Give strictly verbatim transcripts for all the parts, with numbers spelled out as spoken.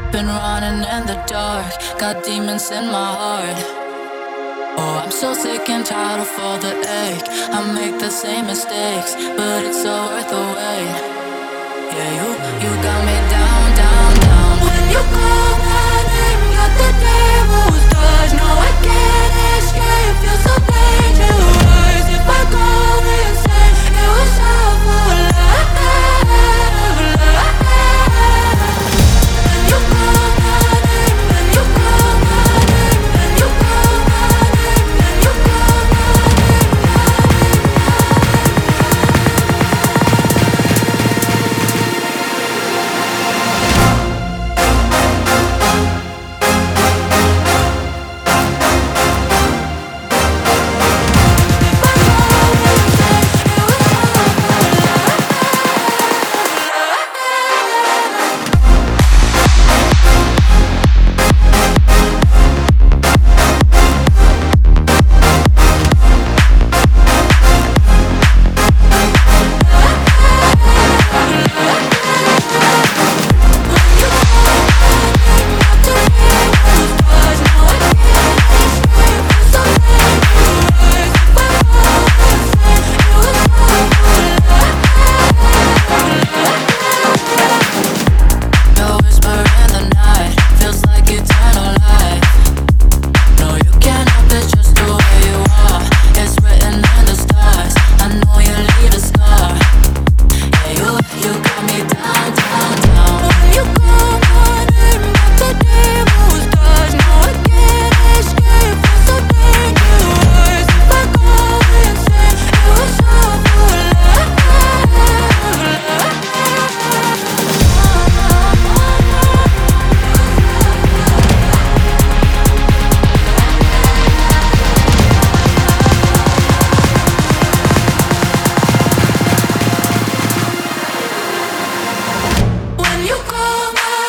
Been running in the dark, got demons in my heart. Oh, I'm so sick and tired of all the ache. I make the same mistakes, but it's all worth the wait. Yeah, you, you got me down, down, down. When you call my name, got the devil's touch. No, I can't escape, feel so dangerous. If I go insane, it was all for life, life. When you call my name, when you call my name, when you call my name, when you call my name,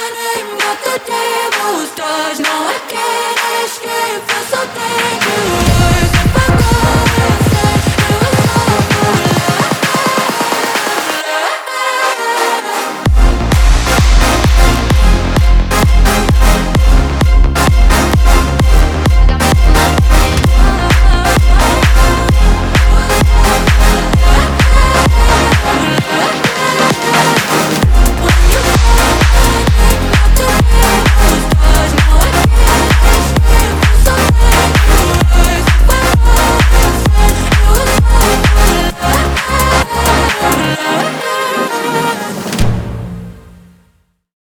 got the devil's touch. No, I can't escape, feel so dangerous.